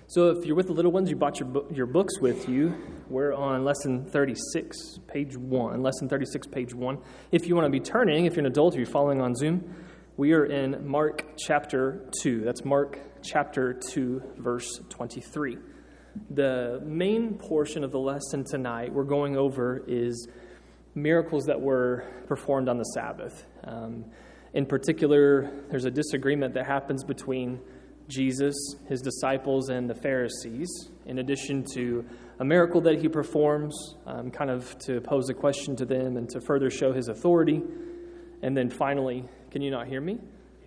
So if you're with the little ones, you brought your books with you. We're on Lesson 36, page 1. Lesson 36, page 1. If you want to be turning, if you're an adult or you're following on Zoom, we are in Mark chapter 2. That's Mark chapter 2, verse 23. The main portion of the lesson tonight we're going over is miracles that were performed on the Sabbath. In particular, there's a disagreement that happens between Jesus, his disciples, and the Pharisees, in addition to a miracle that he performs, kind of to pose a question to them and to further show his authority. And then finally, can you not hear me?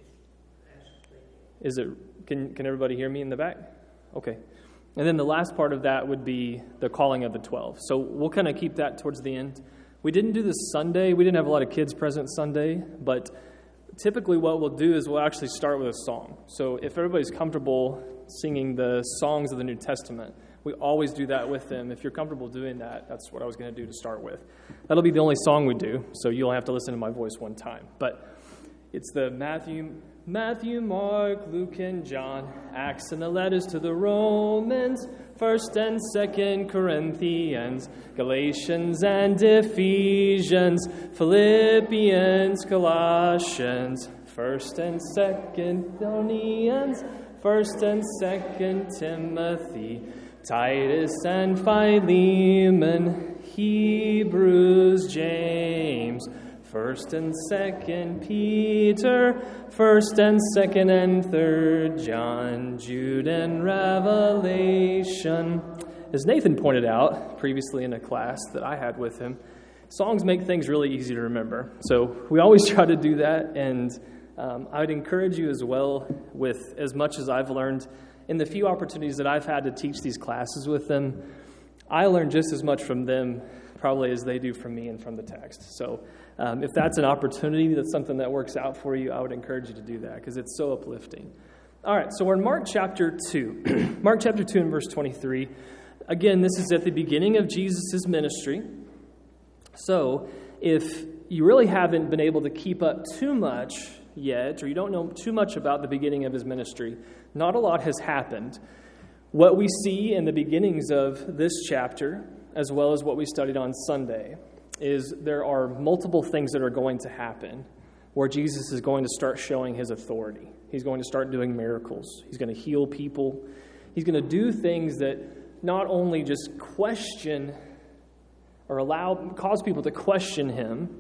Can everybody hear me in the back? Okay. And then the last part of that would be the calling of the 12. So we'll kind of keep that towards the end. We didn't do this Sunday. We didn't have a lot of kids present Sunday, but typically what we'll do is we'll actually start with a song. So if everybody's comfortable singing the songs of the New Testament, we always do that with them. If you're comfortable doing that, that's what I was going to do to start with. That'll be the only song we do, so you'll have to listen to my voice one time. But it's the Matthew, Mark, Luke, and John, Acts and the letters to the Romans, 1st and 2nd Corinthians, Galatians and Ephesians, Philippians, Colossians, 1st and 2nd Thessalonians, 1st and 2nd Timothy, Titus and Philemon, Hebrews, James, 1st and 2nd Peter, 1st and 2nd and 3rd John, Jude and Revelation. As Nathan pointed out previously in a class that I had with him, songs make things really easy to remember. So we always try to do that, and I would encourage you as well, with as much as I've learned in the few opportunities that I've had to teach these classes with them, I learn just as much from them probably as they do from me and from the text. So if that's an opportunity, that's something that works out for you, I would encourage you to do that because it's so uplifting. All right, so we're in Mark chapter 2. Mark chapter 2 and verse 23. Again, this is at the beginning of Jesus' ministry. So if you really haven't been able to keep up too much yet, or you don't know too much about the beginning of his ministry, not a lot has happened. What we see in the beginnings of this chapter, as well as what we studied on Sunday, is there are multiple things that are going to happen where Jesus is going to start showing his authority. He's going to start doing miracles. He's going to heal people. He's going to do things that not only just question or cause people to question him,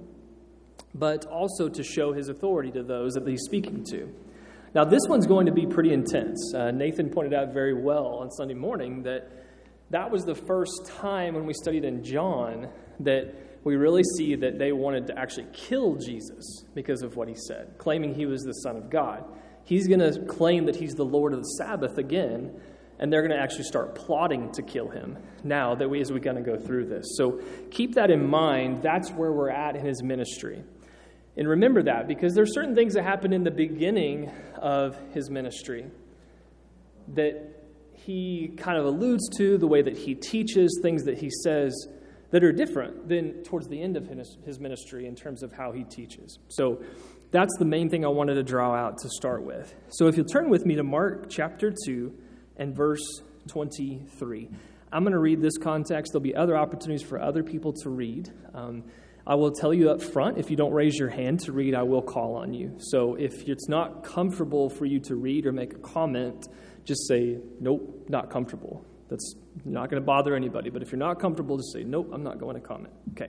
but also to show his authority to those that he's speaking to. Now, this one's going to be pretty intense. Nathan pointed out very well on Sunday morning that was the first time when we studied in John that we really see that they wanted to actually kill Jesus because of what he said, claiming he was the Son of God. He's going to claim that he's the Lord of the Sabbath again, and they're going to actually start plotting to kill him now that as we're going to go through this. So keep that in mind. That's where we're at in his ministry. And remember that, because there's certain things that happen in the beginning of his ministry that he kind of alludes to, the way that he teaches, things that he says that are different than towards the end of his ministry in terms of how he teaches. So that's the main thing I wanted to draw out to start with. So if you'll turn with me to Mark chapter 2 and verse 23. I'm going to read this context. There'll be other opportunities for other people to read. I will tell you up front, if you don't raise your hand to read, I will call on you. So if it's not comfortable for you to read or make a comment, just say, nope, not comfortable. That's not going to bother anybody. But if you're not comfortable, just say, nope, I'm not going to comment. Okay.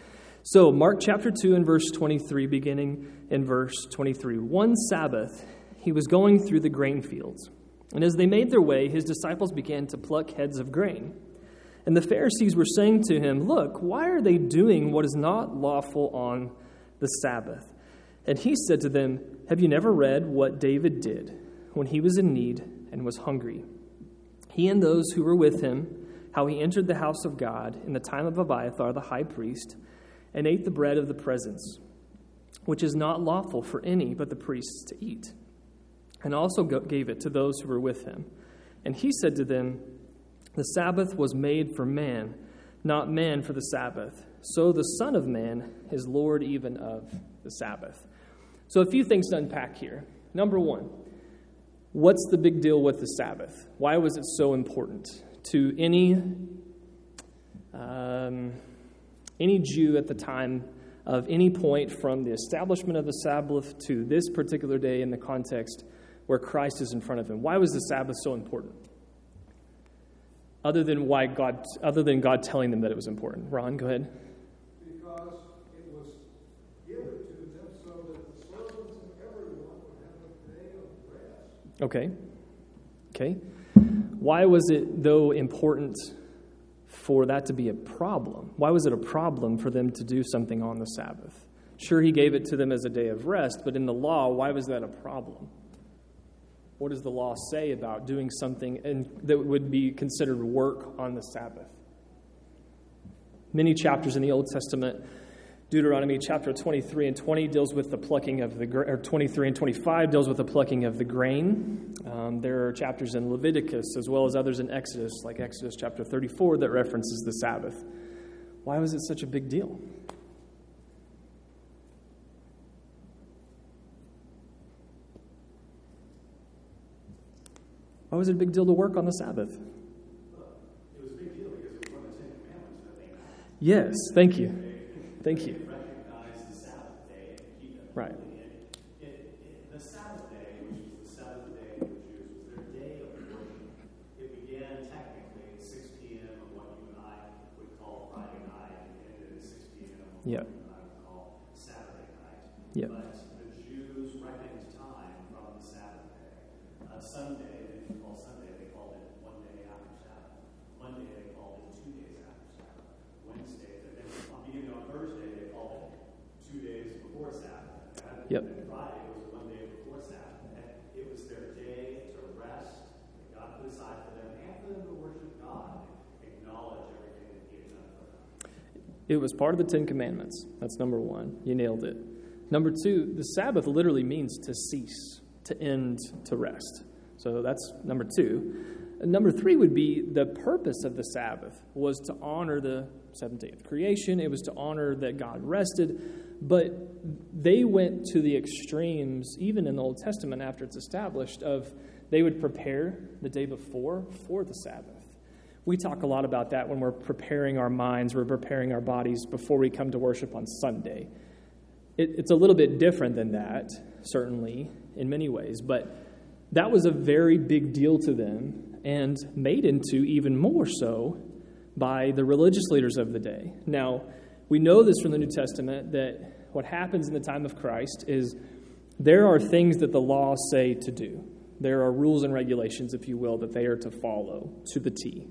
So Mark chapter 2 and verse 23, beginning in verse 23. One Sabbath, he was going through the grain fields. And as they made their way, his disciples began to pluck heads of grain. And the Pharisees were saying to him, look, why are they doing what is not lawful on the Sabbath? And he said to them, have you never read what David did when he was in need and was hungry? He and those who were with him, how he entered the house of God in the time of Abiathar the high priest, and ate the bread of the presence, which is not lawful for any but the priests to eat, and also gave it to those who were with him. And he said to them, the Sabbath was made for man, not man for the Sabbath. So the Son of Man is Lord even of the Sabbath. So a few things to unpack here. Number one, What's the big deal with the Sabbath? Why was it so important to any Jew at the time of any point from the establishment of the Sabbath to this particular day in the context where Christ is in front of him? Why was the Sabbath so important? Other than God telling them that it was important. Ron, go ahead. Because it was given to them so that the servants and everyone would have a day of rest. Okay. Why was it, though, important for that to be a problem? Why was it a problem for them to do something on the Sabbath? Sure, he gave it to them as a day of rest, but in the law, why was that a problem? What does the law say about doing something that would be considered work on the Sabbath? Many chapters in the Old Testament, Deuteronomy chapter 23 and 20 deals with the plucking of or 23 and 25 deals with the plucking of the grain. There are chapters in Leviticus as well as others in Exodus, like Exodus chapter 34, that references the Sabbath. Why was it such a big deal? Why was it a big deal to work on the Sabbath? It was a big deal because it was one of the Ten Commandments that they had. Yes, thank you. Thank you. They recognized the Sabbath day and keep it Right. holy. The Sabbath day, which was the Sabbath day of the Jews, was their day of worship. It began technically at 6 p.m. on what you and I would call Friday night, and ended at 6 p.m. on what Yeah. you and I would call Saturday night. Yeah. But the Jews reckoned time from the Sabbath day. Sunday, they didn't call Sunday, they called it one day after Sabbath. Monday, they called it 2 days after Sabbath. Wednesday, beginning on Thursday, they called it 2 days before Sabbath. Yep. And Friday was 1 day before Sabbath. And it was their day to rest that God put aside for them and for them to worship God and acknowledge everything that He had done for them. It was part of the Ten Commandments. That's number one. You nailed it. Number two, the Sabbath literally means to cease, to end, to rest. So that's number two. And number three would be the purpose of the Sabbath was to honor the seventh day of creation. It was to honor that God rested. But they went to the extremes, even in the Old Testament after it's established, of they would prepare the day before for the Sabbath. We talk a lot about that when we're preparing our minds, we're preparing our bodies before we come to worship on Sunday. It's a little bit different than that, certainly, in many ways, but that was a very big deal to them and made into even more so by the religious leaders of the day. Now, we know this from the New Testament that what happens in the time of Christ is there are things that the laws say to do. There are rules and regulations, if you will, that they are to follow to the T.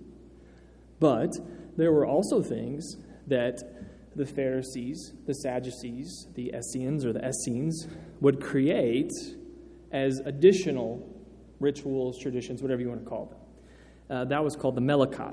But there were also things that the Pharisees, the Sadducees, the Essenes or the Essenes would create as additional rituals, traditions, whatever you want to call them. That was called the Melachot,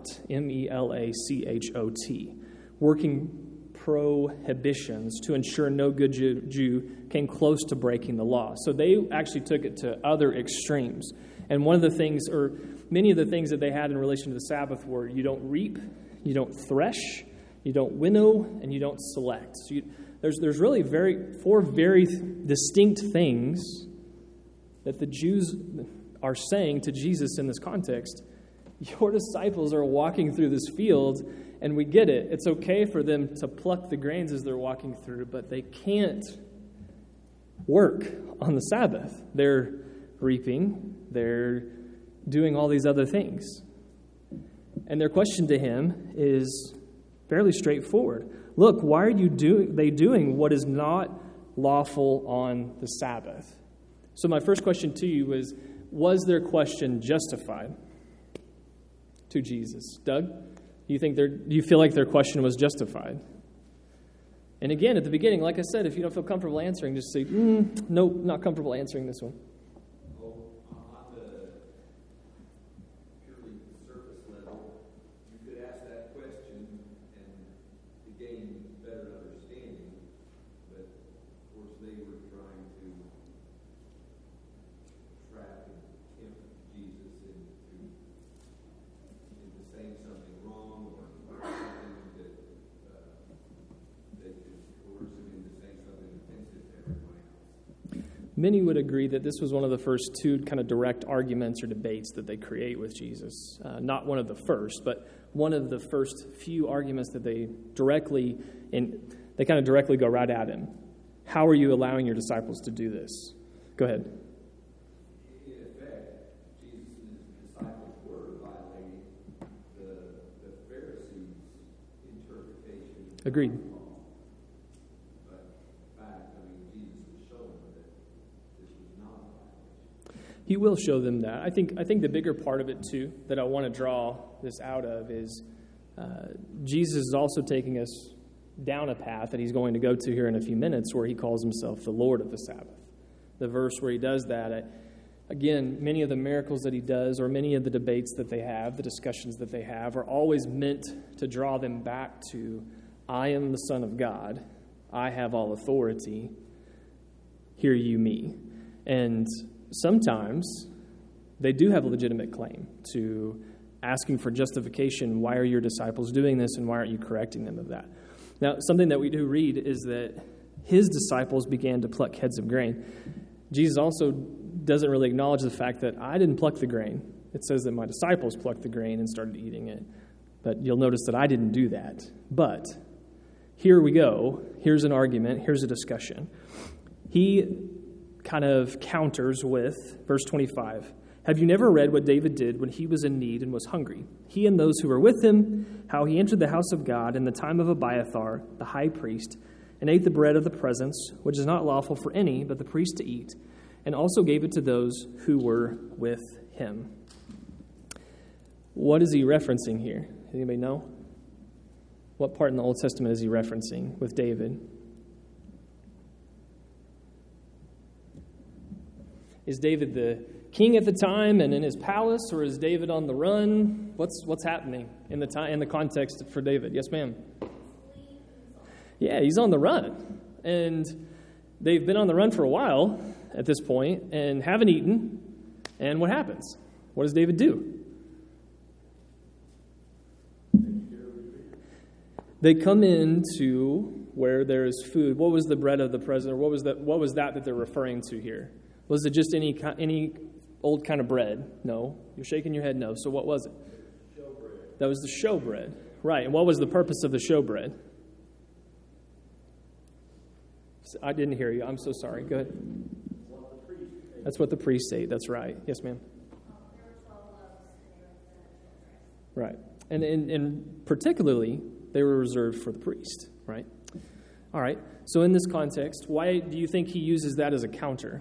M-E-L-A-C-H-O-T, working prohibitions to ensure no good Jew came close to breaking the law. So they actually took it to other extremes. And one of the things, or many of the things that they had in relation to the Sabbath were you don't reap, you don't thresh, you don't winnow, and you don't select. So there's really four very distinct things that the Jews are saying to Jesus in this context. Your disciples are walking through this field, and we get it. It's okay for them to pluck the grains as they're walking through, but they can't work on the Sabbath. They're reaping, they're doing all these other things. And their question to him is fairly straightforward. Look, why are they doing what is not lawful on the Sabbath? So my first question to you was their question justified to Jesus? Doug, do you feel like their question was justified? And again, at the beginning, like I said, if you don't feel comfortable answering, just say, nope, not comfortable answering this one. On the purely surface level, you could ask that question and to gain better understanding, but of course they were trying to trap and tempt Jesus into saying something wrong or something that they could coerce him into saying something offensive to everyone else. many would agree that this was one of the first two kind of direct arguments or debates that they create with Jesus. Not one of the first, but one of the first few arguments that they kind of directly go right at him. How are you allowing your disciples to do this? Go ahead. In effect, Jesus and his disciples were violating the Pharisees' interpretation. Agreed. But in fact, Jesus was showing that this was not a violation. He will show them that. I think the bigger part of it, too, that I want to draw this out of is Jesus is also taking us down a path that he's going to go to here in a few minutes where he calls himself the Lord of the Sabbath. The verse where he does that, again, many of the miracles that he does or many of the debates that they have, the discussions that they have, are always meant to draw them back to, I am the Son of God. I have all authority. Hear you me. And sometimes they do have a legitimate claim to asking for justification. Why are your disciples doing this, and why aren't you correcting them of that? Now, something that we do read is that his disciples began to pluck heads of grain. Jesus also doesn't really acknowledge the fact that I didn't pluck the grain. It says that my disciples plucked the grain and started eating it. But you'll notice that I didn't do that. But here we go. Here's an argument. Here's a discussion. He kind of counters with verse 25. Have you never read what David did when he was in need and was hungry? He and those who were with him, how he entered the house of God in the time of Abiathar, the high priest, and ate the bread of the presence, which is not lawful for any but the priest to eat, and also gave it to those who were with him. What is he referencing here? Anybody know? What part in the Old Testament is he referencing with David? Is David the king at the time and in his palace, or is David on the run? What's happening in the context for David? Yes, ma'am. Yeah, he's on the run, and they've been on the run for a while at this point and haven't eaten. And what happens? What does David do? They come into where there is food. What was the bread of the present, or what was that they're referring to here? Was it just any old kind of bread? No. You're shaking your head no. So what was it? Showbread. That was the showbread. Right. And what was the purpose of the showbread? I didn't hear you. I'm so sorry. Go ahead. That's what the priest ate. That's right. Yes, ma'am. Right. And particularly, they were reserved for the priest. Right. All right. So in this context, why do you think he uses that as a counter?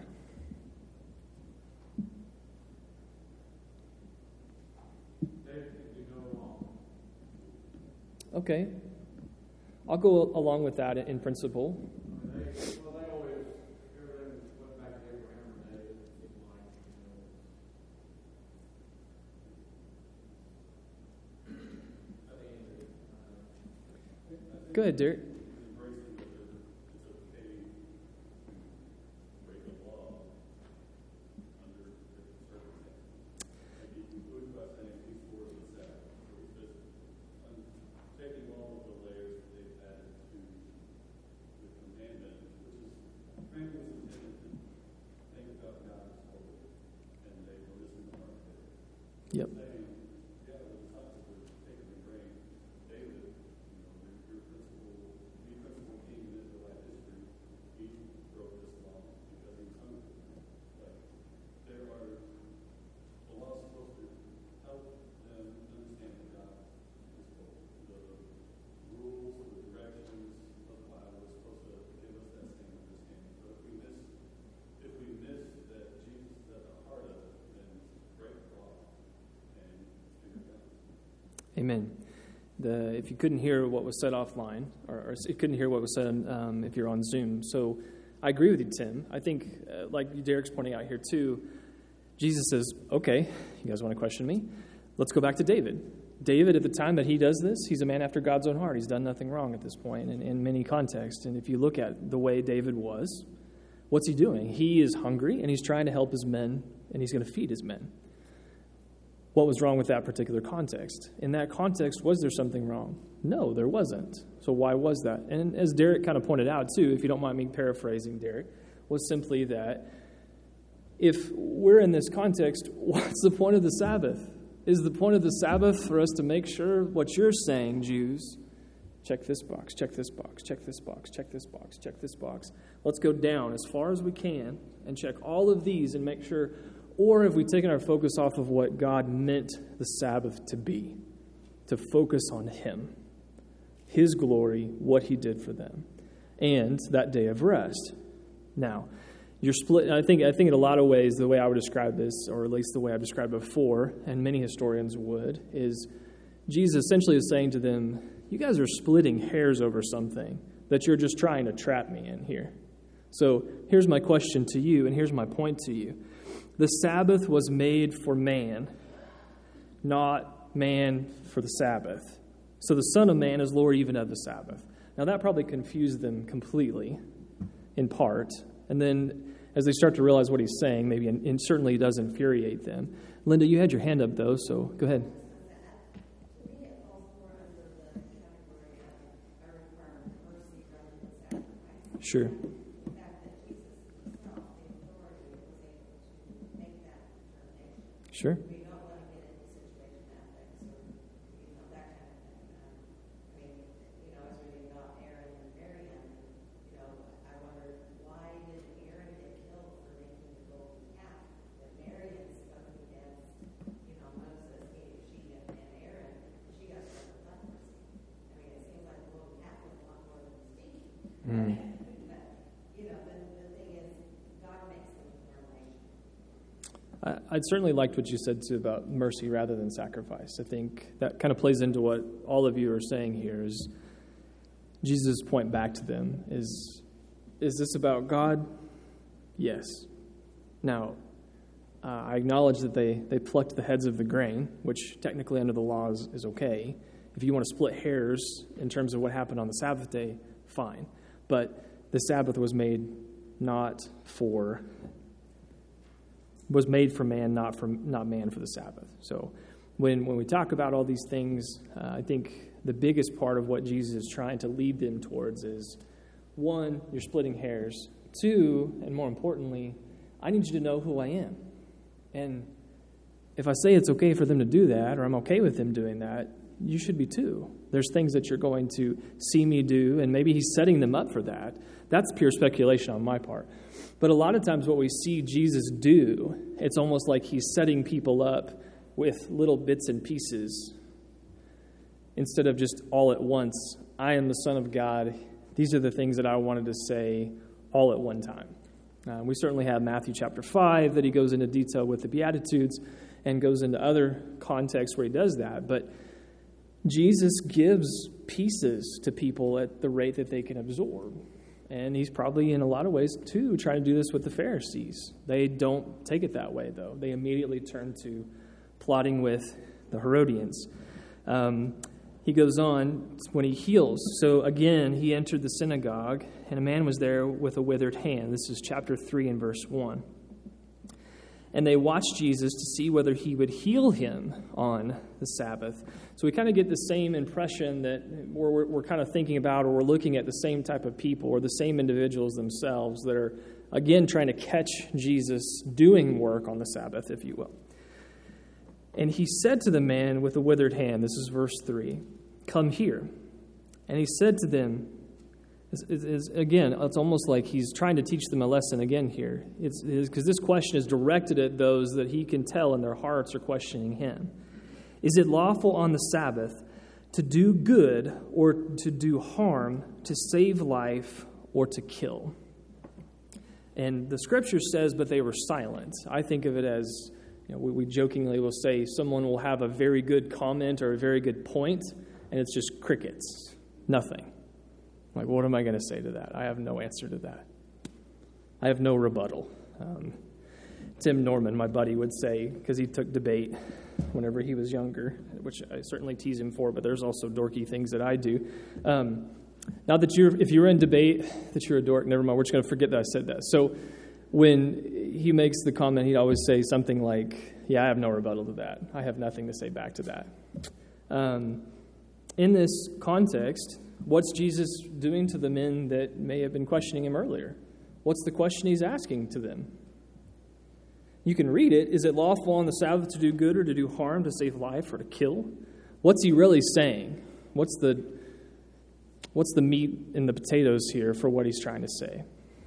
Okay. I'll go along with that in principle. They always, everything went back to Abraham and David. Go ahead, Derek. Yep. Amen. If you couldn't hear what was said offline, or you couldn't hear what was said if you're on Zoom. So I agree with you, Tim. I think, like Derek's pointing out here too, Jesus says, okay, you guys want to question me? Let's go back to David. David, at the time that he does this, he's a man after God's own heart. He's done nothing wrong at this point in many contexts. And if you look at the way David was, what's he doing? He is hungry, and he's trying to help his men, and he's going to feed his men. What was wrong with that particular context? In that context, was there something wrong? No, there wasn't. So why was that? And as Derek kind of pointed out, too, if you don't mind me paraphrasing Derek, was simply that if we're in this context, what's the point of the Sabbath? Is the point of the Sabbath for us to make sure what you're saying, Jews, check this box, check this box, check this box, check this box, check this box. Let's go down as far as we can and check all of these and make sure, or have we taken our focus off of what God meant the Sabbath to be, to focus on Him, His glory, what He did for them, and that day of rest. Now, you're split. I think in a lot of ways, the way I would describe this, or at least the way I've described it before, and many historians would, is Jesus essentially is saying to them, you guys are splitting hairs over something that you're just trying to trap me in here. So here's my question to you, and here's my point to you. The Sabbath was made for man, not man for the Sabbath. So the Son of Man is Lord even of the Sabbath. Now that probably confused them completely, in part. And then as they start to realize what he's saying, maybe, and certainly it does infuriate them. Linda, you had your hand up, though, so go ahead. Sure. Sure. I'd certainly liked what you said, too, about mercy rather than sacrifice. I think that kind of plays into what all of you are saying here is Jesus' point back to them is this about God? Yes. Now, I acknowledge that they plucked the heads of the grain, which technically under the law is okay. If you want to split hairs in terms of what happened on the Sabbath day, fine. But the Sabbath was made for man, not man for the Sabbath. So when we talk about all these things, I think the biggest part of what Jesus is trying to lead them towards is, one, you're splitting hairs. Two, and more importantly, I need you to know who I am. And if I say it's okay for them to do that, or I'm okay with them doing that, you should be too. There's things that you're going to see me do, and maybe he's setting them up for that. That's pure speculation on my part. But a lot of times what we see Jesus do, it's almost like he's setting people up with little bits and pieces instead of just all at once. I am the Son of God. These are the things that I wanted to say all at one time. We certainly have Matthew chapter 5 that he goes into detail with the Beatitudes and goes into other contexts where he does that. But Jesus gives pieces to people at the rate that they can absorb. And he's probably, in a lot of ways, too, trying to do this with the Pharisees. They don't take it that way, though. They immediately turn to plotting with the Herodians. He goes on when he heals. So again, he entered the synagogue, and a man was there with a withered hand. This is chapter 3 and verse 1. And they watched Jesus to see whether he would heal him on the Sabbath. So we kind of get the same impression that we're kind of thinking about, or we're looking at the same type of people or the same individuals themselves that are, again, trying to catch Jesus doing work on the Sabbath, if you will. And he said to the man with the withered hand, this is verse 3, "Come here." And he said to them, again, it's almost like he's trying to teach them a lesson again here. It's because this question is directed at those that he can tell in their hearts are questioning him. Is it lawful on the Sabbath to do good or to do harm, to save life or to kill? And the scripture says, but they were silent. I think of it as, we jokingly will say someone will have a very good comment or a very good point, and it's just crickets, nothing. Like, what am I going to say to that? I have no answer to that. I have no rebuttal. Tim Norman, my buddy, would say, because he took debate whenever he was younger, which I certainly tease him for, but there's also dorky things that I do. Not that if you're in debate, that you're a dork. Never mind, we're just going to forget that I said that. So when he makes the comment, he'd always say something like, yeah, I have no rebuttal to that. I have nothing to say back to that. In this context, what's Jesus doing to the men that may have been questioning him earlier? What's the question he's asking to them? You can read it. Is it lawful on the Sabbath to do good or to do harm, to save life or to kill? What's he really saying? What's the meat and the potatoes here for what he's trying to say?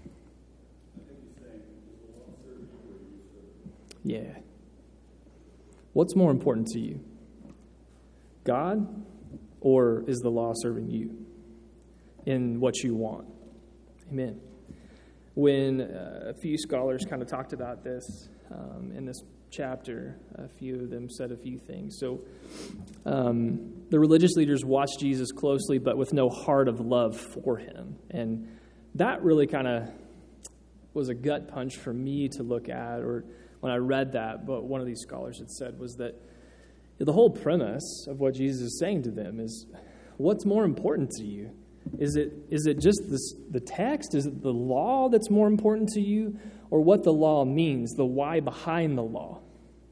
Yeah. What's more important to you? God, or is the law serving you in what you want? Amen. When a few scholars kind of talked about this in this chapter, a few of them said a few things. So the religious leaders watched Jesus closely, but with no heart of love for him. And that really kind of was a gut punch for me to look at, or when I read that, but one of these scholars had said was that the whole premise of what Jesus is saying to them is, what's more important to you? Is it just the text? Is it the law that's more important to you? Or what the law means, the why behind the law?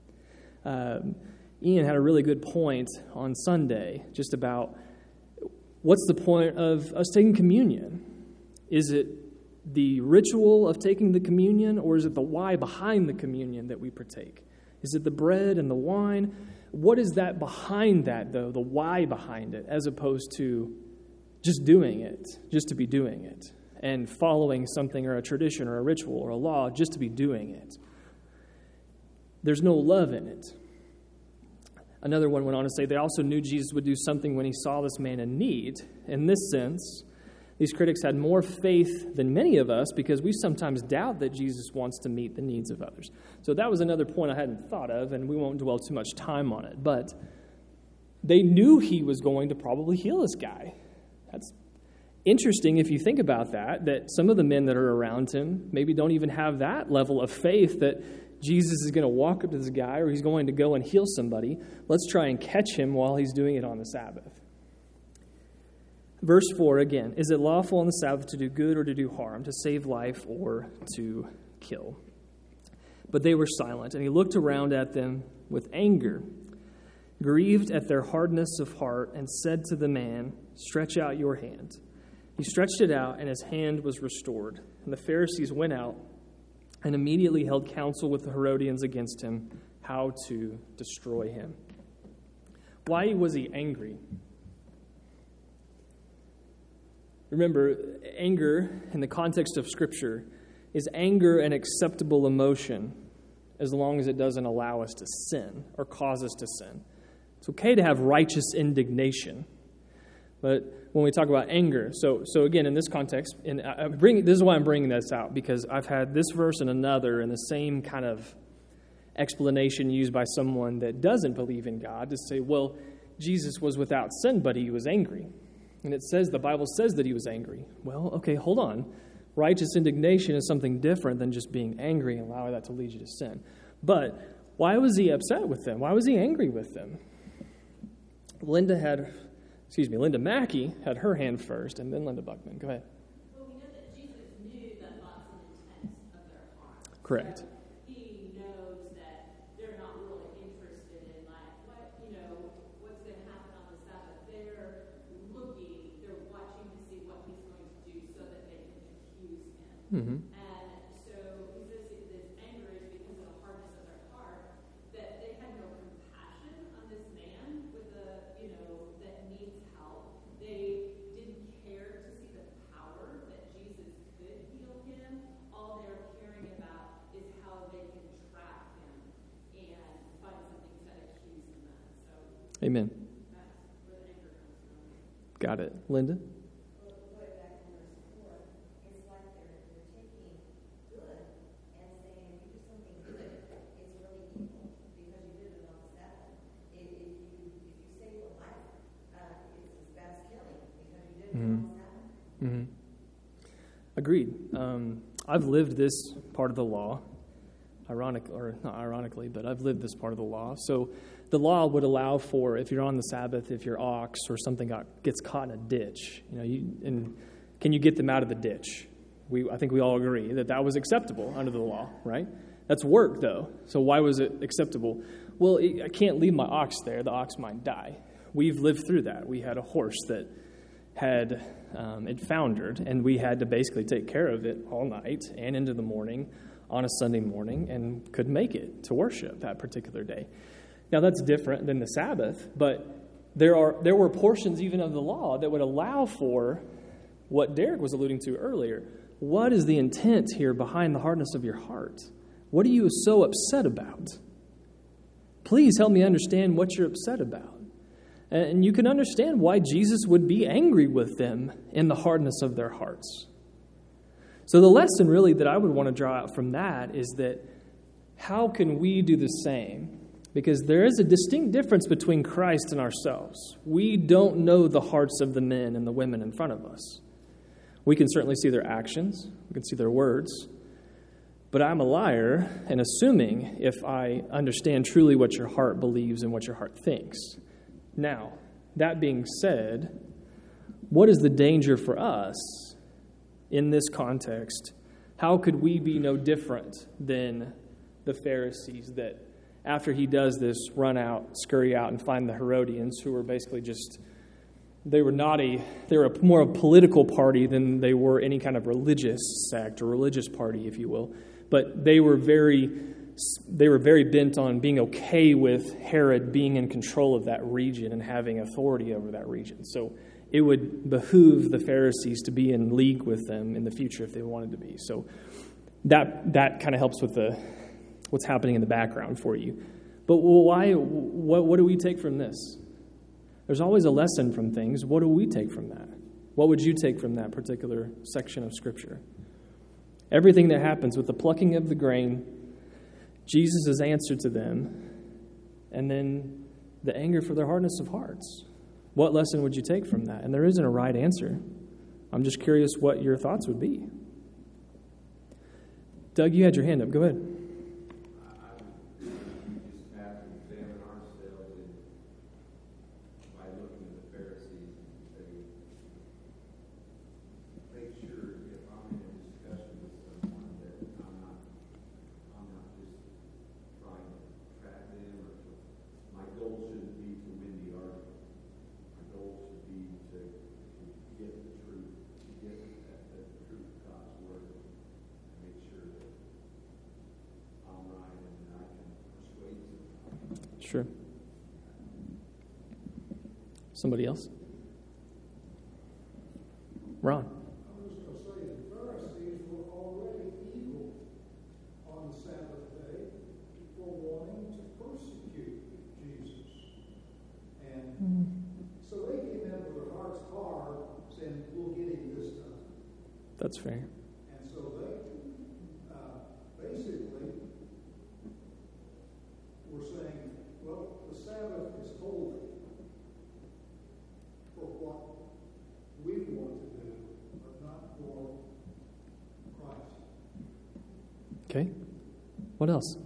Ian had a really good point on Sunday just about what's the point of us taking communion? Is it the ritual of taking the communion, or is it the why behind the communion that we partake? Is it the bread and the wine? What is that behind that, though, the why behind it, as opposed to just doing it, just to be doing it, and following something or a tradition or a ritual or a law just to be doing it? There's no love in it. Another one went on to say they also knew Jesus would do something when he saw this man in need. In this sense, these critics had more faith than many of us because we sometimes doubt that Jesus wants to meet the needs of others. So that was another point I hadn't thought of, and we won't dwell too much time on it. But they knew he was going to probably heal this guy. That's interesting if you think about that some of the men that are around him maybe don't even have that level of faith that Jesus is going to walk up to this guy or he's going to go and heal somebody. Let's try and catch him while he's doing it on the Sabbath. Verse 4 again, is it lawful on the Sabbath to do good or to do harm, to save life or to kill? But they were silent, and he looked around at them with anger, grieved at their hardness of heart, and said to the man, stretch out your hand. He stretched it out, and his hand was restored. And the Pharisees went out and immediately held counsel with the Herodians against him, how to destroy him. Why was he angry? Remember, anger, in the context of Scripture, is anger an acceptable emotion as long as it doesn't allow us to sin or cause us to sin. It's okay to have righteous indignation, but when we talk about anger, so again, in this context, this is why I'm bringing this out, because I've had this verse and another and the same kind of explanation used by someone that doesn't believe in God to say, well, Jesus was without sin, but he was angry. And it says, the Bible says that he was angry. Well, okay, hold on. Righteous indignation is something different than just being angry and allowing that to lead you to sin. But why was he upset with them? Why was he angry with them? Linda Mackey had her hand first, and then Linda Buckman. Go ahead. Well, we know that Jesus knew the thoughts and intents of their hearts. Correct. So he knows that they're not really interested in, like, what's going to happen on the Sabbath. They're watching to see what he's going to do so that they can accuse him. Mm-hmm. And so this anger is because of the hardness of their heart, that they had no compassion on this man that needs help. They didn't care to see the power that Jesus could heal him. All they're caring about is how they can trap him and find something to accuse him of. So Amen. that's where the anger comes from. Got it. Linda? Mm-hmm. Agreed. I've lived this part of the law, not ironically, but I've lived this part of the law. So the law would allow for, if you're on the Sabbath, if your ox or something gets caught in a ditch, can you get them out of the ditch? I think we all agree that was acceptable under the law, right? That's work, though. So why was it acceptable? Well, I can't leave my ox there. The ox might die. We've lived through that. We had a horse that had it foundered, and we had to basically take care of it all night and into the morning on a Sunday morning and could make it to worship that particular day. Now, that's different than the Sabbath, but there were portions even of the law that would allow for what Derek was alluding to earlier. What is the intent here behind the hardness of your heart? What are you so upset about? Please help me understand what you're upset about. And you can understand why Jesus would be angry with them in the hardness of their hearts. So the lesson really that I would want to draw out from that is that how can we do the same? Because there is a distinct difference between Christ and ourselves. We don't know the hearts of the men and the women in front of us. We can certainly see their actions. We can see their words. But I'm a liar in assuming if I understand truly what your heart believes and what your heart thinks. Now, that being said, what is the danger for us in this context? How could we be no different than the Pharisees that after he does this, run out, scurry out, and find the Herodians, who were basically just, they were more a political party than they were any kind of religious sect or religious party, if you will. But they were very bent on being okay with Herod being in control of that region and having authority over that region. So it would behoove the Pharisees to be in league with them in the future if they wanted to be. So that kind of helps with what's happening in the background for you. But why? What do we take from this? There's always a lesson from things. What do we take from that? What would you take from that particular section of Scripture? Everything that happens with the plucking of the grain, Jesus' answer to them, and then the anger for their hardness of hearts. What lesson would you take from that? And there isn't a right answer. I'm just curious what your thoughts would be. Doug, you had your hand up. Go ahead. Sure. Somebody else? Ron. I was going to say the Pharisees were already evil on the Sabbath day for wanting to persecute Jesus. And so they came out with their hearts hard, saying, we'll get him this time. That's fair. And so they basically were saying, well, the Sabbath is holy for what we want to do, but not for Christ. Okay. What else?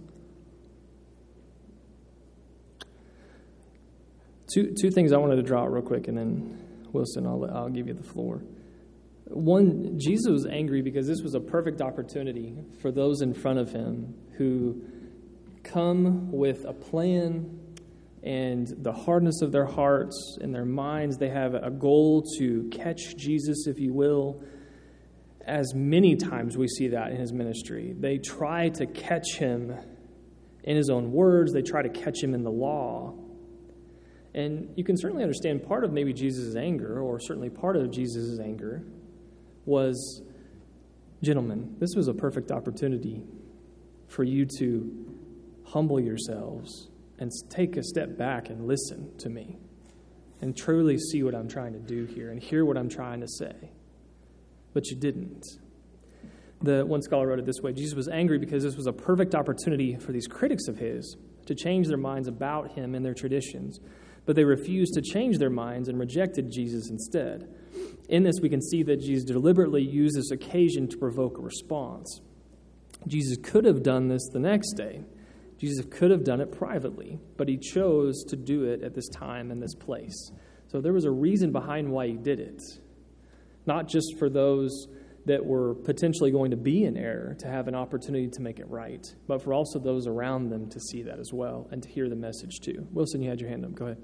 Two things I wanted to draw out real quick, and then Wilson, I'll give you the floor. One, Jesus was angry because this was a perfect opportunity for those in front of him who come with a plan and the hardness of their hearts and their minds. They have a goal to catch Jesus, if you will. As many times we see that in his ministry. They try to catch him in his own words. They try to catch him in the law. And you can certainly understand part of maybe Jesus' anger, or certainly part of Jesus' anger, was, gentlemen, this was a perfect opportunity for you to humble yourselves and take a step back and listen to me and truly see what I'm trying to do here and hear what I'm trying to say. But you didn't. The one scholar wrote it this way: Jesus was angry because this was a perfect opportunity for these critics of his to change their minds about him and their traditions. But they refused to change their minds and rejected Jesus instead. In this, we can see that Jesus deliberately used this occasion to provoke a response. Jesus could have done this the next day. Jesus could have done it privately, but he chose to do it at this time and this place. So there was a reason behind why he did it. Not just for those that were potentially going to be in error to have an opportunity to make it right, but for also those around them to see that as well and to hear the message too. Wilson, you had your hand up. Go ahead.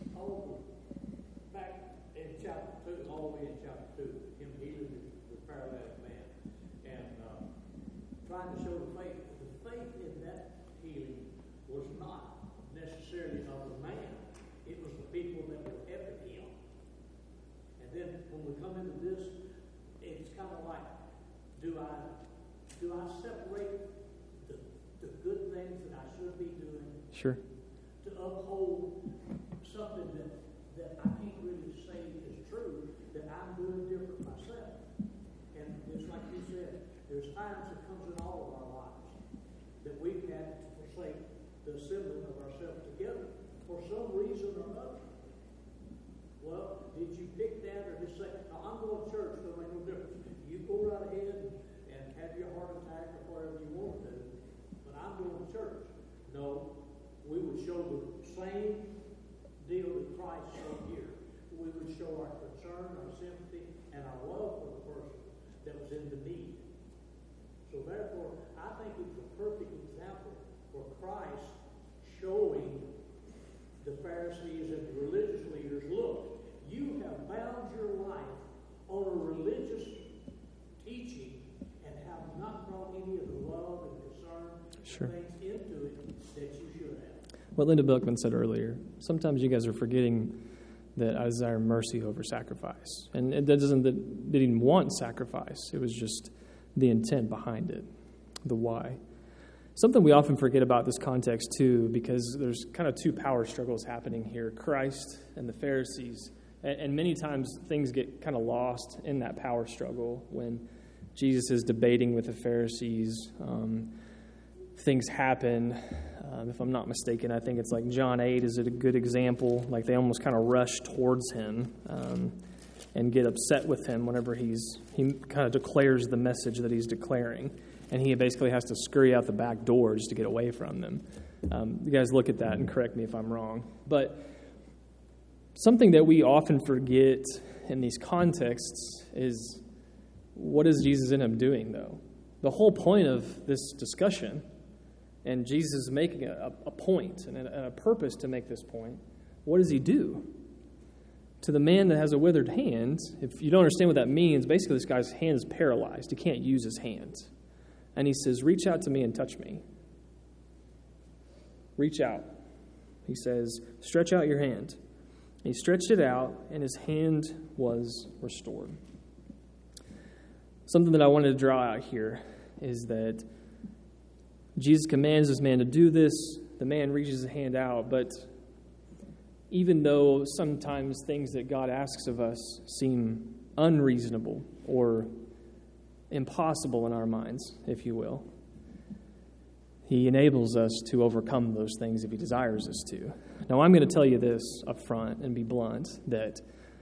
Back in chapter 2, all the way in chapter 2, him healing the paralyzed man. And trying to show the faith. The faith in that healing was not necessarily of the man. It was the people that were helping him. And then when we come into this, it's kind of like, do I separate the good things that I should be doing Sure. to uphold something that I can't really say is true, that I'm doing different myself? And it's like you said, there's times that comes in all of our lives that we've had to forsake the assembling of ourselves together for some reason or other. Well, did you pick that or just say, no, I'm going to church, so it make no difference. You go right ahead and have your heart attack or whatever you want to do, but I'm going to church. No, we would show the same deal that Christ showed here. We would show our concern, our sympathy, and our love for the person that was in the need. So therefore, I think it's a perfect example for Christ showing the Pharisees and the religious leaders, look, you have bound your life on a religious teaching and have not brought any of the love and concern Sure. things into it that you should have. What Linda Bilkman said earlier, sometimes you guys are forgetting that I desire mercy over sacrifice. And it doesn't that they didn't want sacrifice. It was just the intent behind it, the why. Something we often forget about this context, too, because there's kind of two power struggles happening here, Christ and the Pharisees. And many times things get kind of lost in that power struggle when Jesus is debating with the Pharisees. Things happen. If I'm not mistaken, I think it's like John 8 is a good example. Like they almost kind of rush towards him and get upset with him whenever he kind of declares the message that he's declaring. And he basically has to scurry out the back door just to get away from them. You guys look at that and correct me if I'm wrong. But something that we often forget in these contexts is, what is Jesus in him doing, though? The whole point of this discussion, and Jesus is making a point and a purpose to make this point, what does he do? To the man that has a withered hand, if you don't understand what that means, basically this guy's hand is paralyzed. He can't use his hands. And he says, reach out to me and touch me. Reach out. He says, stretch out your hand. He stretched it out, and his hand was restored. Something that I wanted to draw out here is that Jesus commands this man to do this. The man reaches his hand out, but even though sometimes things that God asks of us seem unreasonable or impossible in our minds, if you will, he enables us to overcome those things if he desires us to. Now, I'm going to tell you this up front and be blunt, that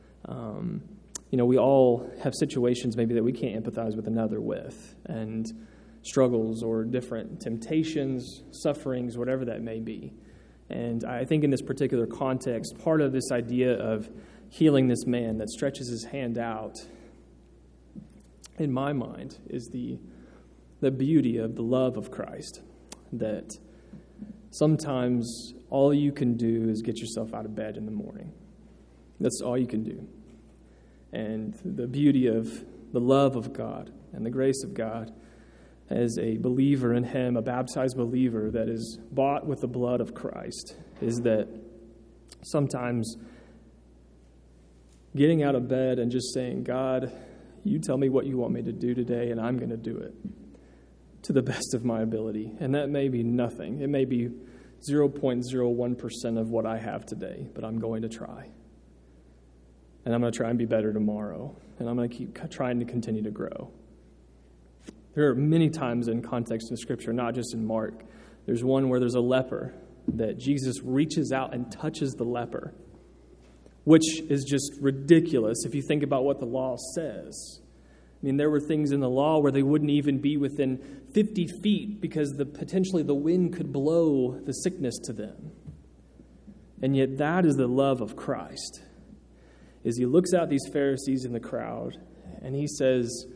we all have situations maybe that we can't empathize with another with, and struggles or different temptations, sufferings, whatever that may be. And I think in this particular context, part of this idea of healing this man that stretches his hand out, in my mind, is the beauty of the love of Christ. That sometimes all you can do is get yourself out of bed in the morning. That's all you can do. And the beauty of the love of God and the grace of God as a believer in him, a baptized believer that is bought with the blood of Christ, is that sometimes getting out of bed and just saying, God, you tell me what you want me to do today, and I'm going to do it to the best of my ability. And that may be nothing. It may be 0.01% of what I have today, but I'm going to try. And I'm going to try and be better tomorrow. And I'm going to keep trying to continue to grow. There are many times in context in Scripture, not just in Mark. There's one where there's a leper that Jesus reaches out and touches the leper, which is just ridiculous if you think about what the law says. I mean, there were things in the law where they wouldn't even be within 50 feet because potentially the wind could blow the sickness to them. And yet that is the love of Christ. Is he looks out these Pharisees in the crowd and he says,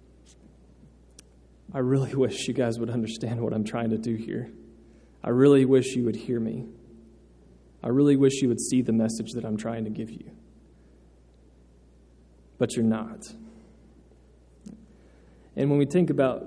I really wish you guys would understand what I'm trying to do here. I really wish you would hear me. I really wish you would see the message that I'm trying to give you. But you're not. And when we think about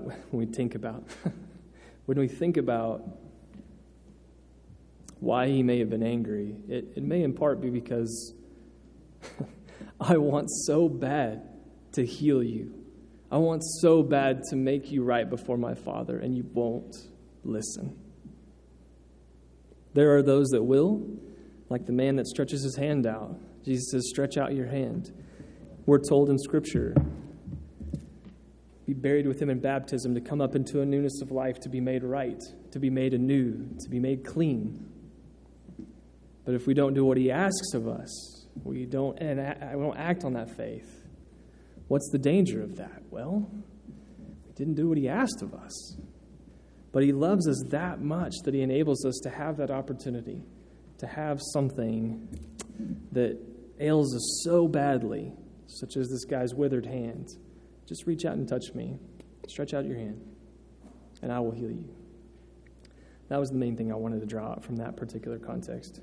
why he may have been angry, it may in part be because I want so bad to heal you. I want so bad to make you right before my Father, and you won't listen. There are those that will, like the man that stretches his hand out. Jesus says, stretch out your hand. We're told in Scripture, be buried with him in baptism, to come up into a newness of life, to be made right, to be made anew, to be made clean. But if we don't do what he asks of us, we don't act on that faith, what's the danger of that? Well, we didn't do what he asked of us. But he loves us that much that he enables us to have that opportunity, to have something that ails us so badly, such as this guy's withered hand. Just reach out and touch me. Stretch out your hand, and I will heal you. That was the main thing I wanted to draw out from that particular context.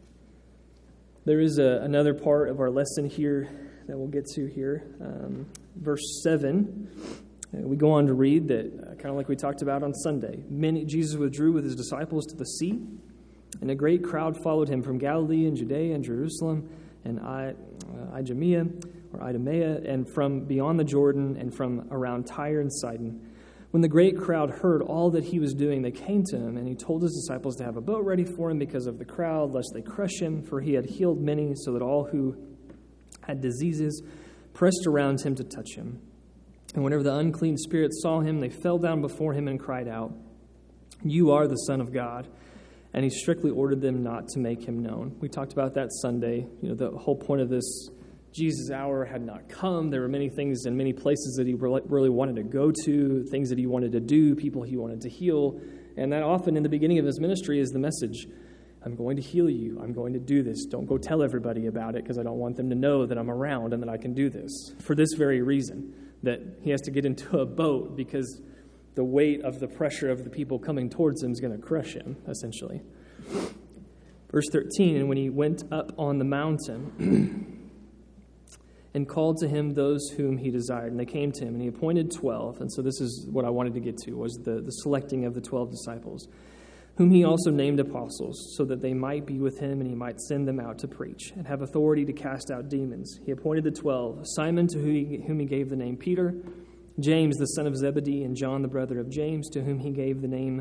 There is another part of our lesson here that we'll get to here. Verse 7, we go on to read that, kind of like we talked about on Sunday, Jesus withdrew with his disciples to the sea, and a great crowd followed him from Galilee and Judea and Jerusalem and Idumea, and from beyond the Jordan and from around Tyre and Sidon. When the great crowd heard all that he was doing, they came to him, and he told his disciples to have a boat ready for him because of the crowd, lest they crush him, for he had healed many, so that all who had diseases pressed around him to touch him. And whenever the unclean spirits saw him, they fell down before him and cried out, "You are the Son of God." And he strictly ordered them not to make him known. We talked about that Sunday. The whole point of this Jesus' hour had not come. There were many things and many places that he really wanted to go to, things that he wanted to do, people he wanted to heal. And that often in the beginning of his ministry is the message, I'm going to heal you. I'm going to do this. Don't go tell everybody about it because I don't want them to know that I'm around and that I can do this. For this very reason, that he has to get into a boat because the weight of the pressure of the people coming towards him is going to crush him, essentially. Verse 13, and when he went up on the mountain and called to him those whom he desired, and they came to him, and he appointed 12. And so this is what I wanted to get to, was the selecting of the 12 disciples, whom he also named apostles, so that they might be with him and he might send them out to preach and have authority to cast out demons. He appointed the 12, Simon, to whom he gave the name Peter, James, the son of Zebedee, and John, the brother of James, to whom he gave the name,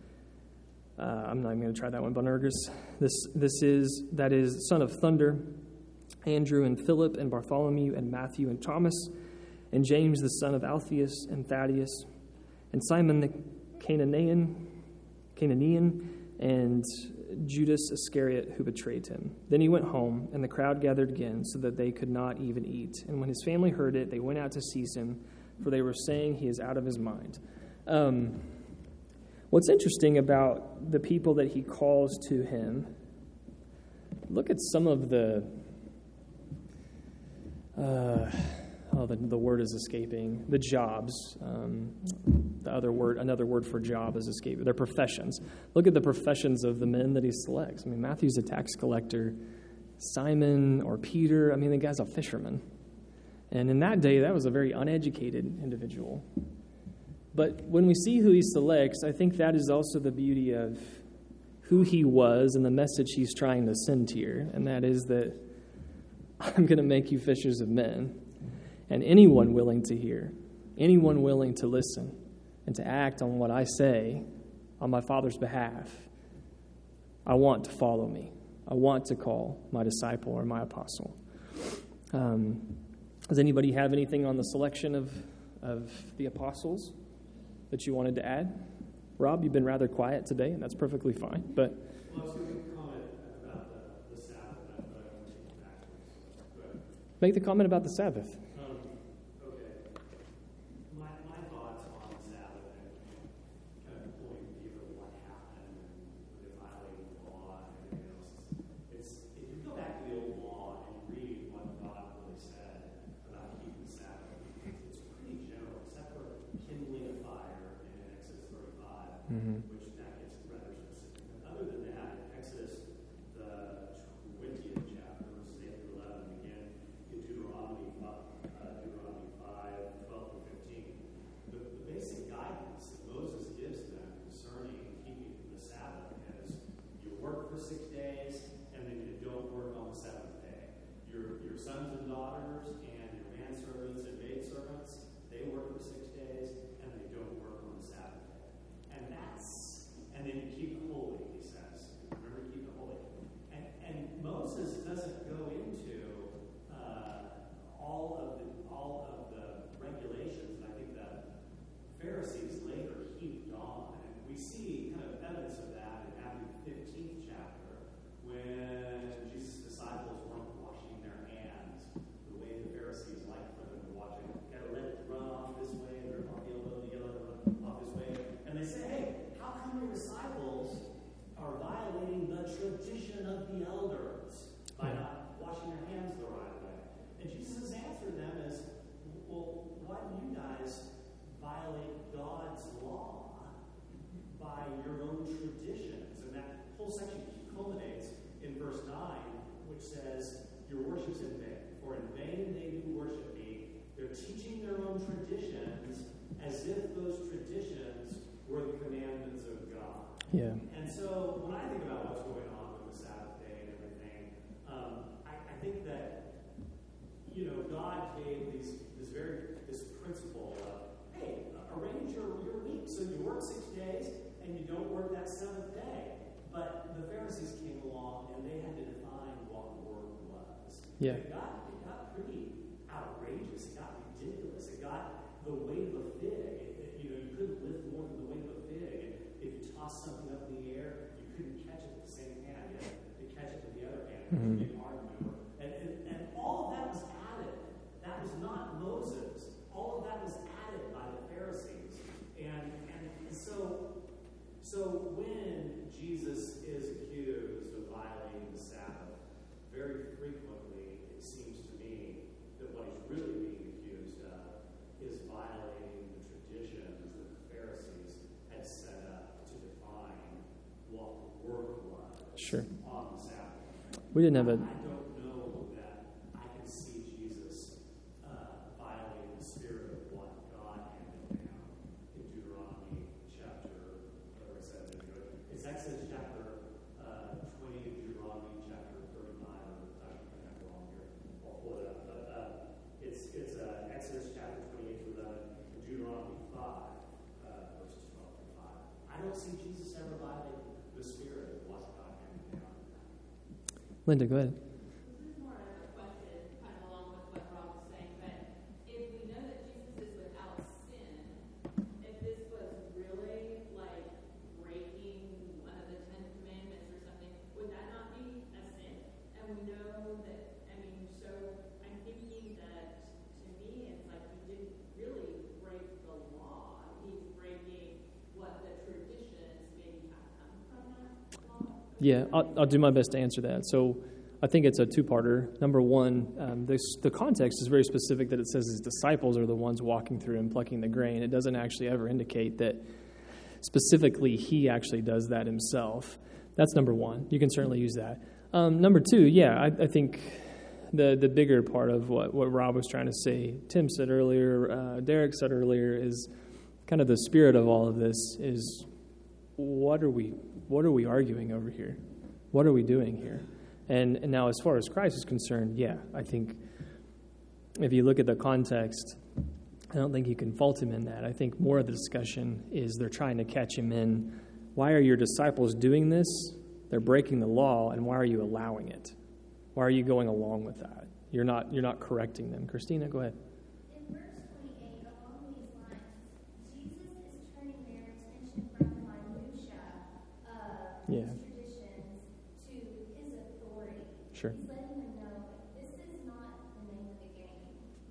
I'm not even going to try that one, Boanerges. That is, son of thunder, Andrew and Philip and Bartholomew and Matthew and Thomas, and James, the son of Alphaeus and Thaddeus, and Simon the Canaanian, and Judas Iscariot, who betrayed him. Then he went home, and the crowd gathered again, so that they could not even eat. And when his family heard it, they went out to seize him, for they were saying he is out of his mind. What's interesting about the people that he calls to him, look at some of the word is escaping. The jobs. Another word for job is escaping. Their professions. Look at the professions of the men that he selects. I mean, Matthew's a tax collector. Simon or Peter, the guy's a fisherman. And in that day, that was a very uneducated individual. But when we see who he selects, I think that is also the beauty of who he was and the message he's trying to send here. And that is that I'm going to make you fishers of men. And anyone willing to hear, anyone willing to listen, and to act on what I say on my Father's behalf, I want to follow me. I want to call my disciple or my apostle. Does anybody have anything on the selection of the apostles that you wanted to add? Rob, you've been rather quiet today, and that's perfectly fine. But well, I was going to comment about the Sabbath, but I want to take it backwards. Go ahead. Make the comment about the Sabbath. Okay. My thoughts on the Sabbath and kind of pulling together what happened and the violating the law and everything else. It's if you go back to the old law and read what God really said about keeping the Sabbath, it's pretty general, except for kindling a fire in Exodus 35, which that gets rather specific. But other than that, in Exodus, the 20th chapter, verses 8 through 11, again, in Deuteronomy sons and daughters and your manservants and maidservants, they work for 6 days, and they don't work on the Sabbath day. And then you keep it holy, he says. Remember to keep it holy. And Moses doesn't go into all of the regulations that I think the Pharisees later heaped on. And we see kind of evidence of that in Matthew 15th chapter, when Jesus' disciples weren't washing their hands the way the Pharisees liked for them to wash it. You gotta let it run off this way, run off the elbow, you gotta let it run off this way. And they say, hey, how come your disciples are violating the tradition of the elders by not washing their hands the right way? And Jesus' answer to them is, well, why do you guys violate God's law by your own traditions? And that whole section culminates in verse 9, which says, your worship's in vain, for in vain they do worship me. They're teaching their own traditions as if those traditions were the commandments of God. Yeah. And so when I think about what's going on with the Sabbath day and everything, I think that, God gave this principle of, hey, arrange your week so you work 6 days and you don't work that 7th day. But the Pharisees came along and they had to define what work was. Yeah. It got pretty outrageous. It got ridiculous. It got the weight of a fig. You couldn't lift more than the weight of a fig. And if you tossed something up in the air, you couldn't catch it with the same hand. You had to catch it with the other hand. It was a big argument. And all of that was added. That was not Moses. All of that was added by the Pharisees. And so when Jesus is accused of violating the Sabbath, very frequently it seems to me that what he's really being accused of is violating the traditions that the Pharisees had set up to define what work was on the Sabbath. We didn't have a... I don't know that I can see Jesus violating the spirit of what God handed down in Deuteronomy chapter, whatever I said. It's Exodus chapter 20 and Deuteronomy chapter 35. I'm kind of wrong here. I'll pull it up. But it's Exodus chapter 28 to 11 and Deuteronomy 5, verses 12 to 5. I don't see Jesus ever violating the spirit of what God handed down. Linda, go ahead. This is more of a question, kind of along with what Rob was saying, but if we know that Jesus is without sin, if this was really like breaking one of the 10 commandments or something, would that not be a sin? And we know that, so I'm thinking that to me it's like he didn't really break the law. He's breaking what the traditions maybe have come from that law. Yeah, I'll do my best to answer that. So I think it's a two-parter. Number one, the context is very specific that it says his disciples are the ones walking through and plucking the grain. It doesn't actually ever indicate that specifically he actually does that himself. That's number one. You can certainly use that. Number two, yeah, I think the bigger part of what Rob was trying to say, Tim said earlier, Derek said earlier, is kind of the spirit of all of this is what are we arguing over here? What are we doing here? And now as far as Christ is concerned, yeah, I think if you look at the context, I don't think you can fault him in that. I think more of the discussion is they're trying to catch him in, why are your disciples doing this? They're breaking the law, and why are you allowing it? Why are you going along with that? You're not correcting them. Christina, go ahead. In verse 28, along these lines, Jesus is turning their attention from the minutia of his traditions to his authority. Sure. He's letting them know this is not the name of the game.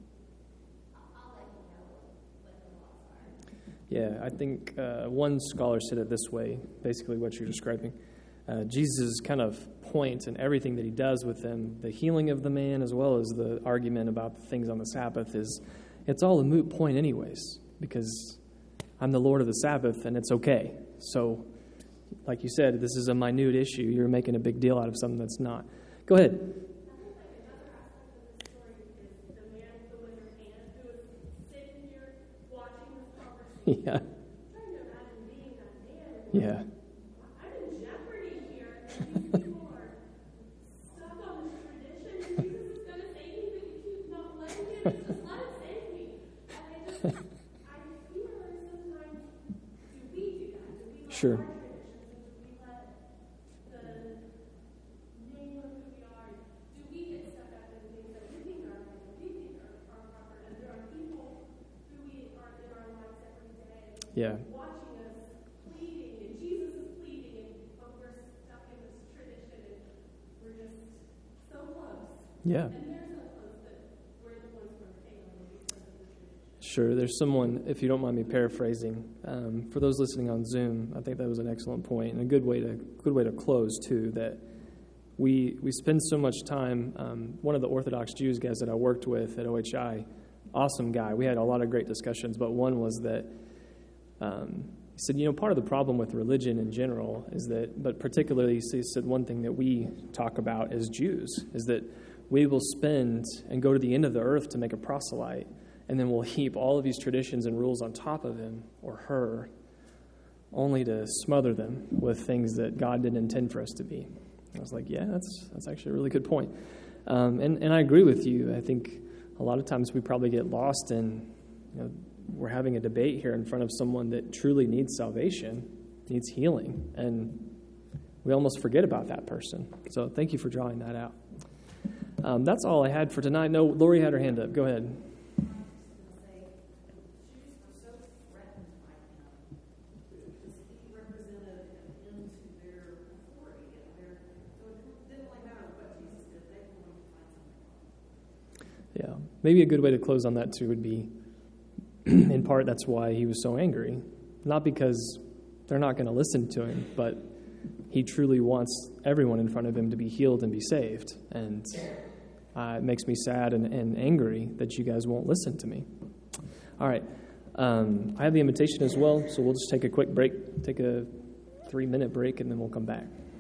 I'll let you know what the laws are. Yeah, I think one scholar said it this way, basically what you're describing. Jesus' kind of point and everything that he does with them, the healing of the man as well as the argument about the things on the Sabbath, is it's all a moot point anyways, because I'm the Lord of the Sabbath and it's okay. So, like you said, this is a minute issue. You're making a big deal out of something that's not. Go ahead. I think like another aspect of the story is the man with the withered hand who was sitting here watching this conversation. Yeah. Trying to imagine being that man. Yeah. I'm in jeopardy here. And these people are stuck on this tradition. And Jesus is going to say anything just let it save me. And I fear sometimes, do we do that? Do we let Sure. our traditions, and do we let the name of who we are, do we get stuck up in things that we think are right, and we think are proper, and there are people who we are in our lives every day Yeah. watching us pleading, and Jesus is pleading, but we're stuck in this tradition, and we're just so close. Yeah. And they're so close that we're the ones who are failing because of the tradition. Sure. There's someone, if you don't mind me paraphrasing, for those listening on Zoom, I think that was an excellent point and a good way to close too. That we spend so much time. One of the Orthodox Jews guys that I worked with at OHI, awesome guy. We had a lot of great discussions, but one was that he said, part of the problem with religion in general is that, but particularly he said one thing that we talk about as Jews is that we will spend and go to the end of the earth to make a proselyte, and then we'll heap all of these traditions and rules on top of him or her, only to smother them with things that God didn't intend for us to be. I was like, yeah, that's actually a really good point. And I agree with you. I think a lot of times we probably get lost in, we're having a debate here in front of someone that truly needs salvation, needs healing, and we almost forget about that person. So thank you for drawing that out. That's all I had for tonight. No, Lori had her hand up. Go ahead. Yeah, maybe a good way to close on that too would be, in part, that's why he was so angry. Not because they're not going to listen to him, but he truly wants everyone in front of him to be healed and be saved. And it makes me sad and angry that you guys won't listen to me. All right. I have the invitation as well, so we'll just take a quick break, take a 3-minute break, and then we'll come back.